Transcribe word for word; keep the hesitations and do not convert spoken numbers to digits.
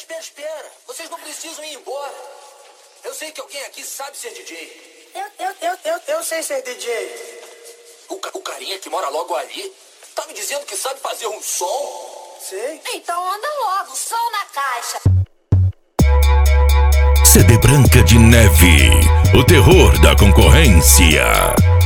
espera, espera. Vocês não precisam ir embora. Eu sei que alguém aqui sabe ser D J. Eu, eu, eu, eu, eu sei ser D J. O, ca- o carinha que mora logo ali tá me dizendo que sabe fazer um som? Sei. Então anda logo, som na caixa. C D Branca de Neve, o terror da concorrência.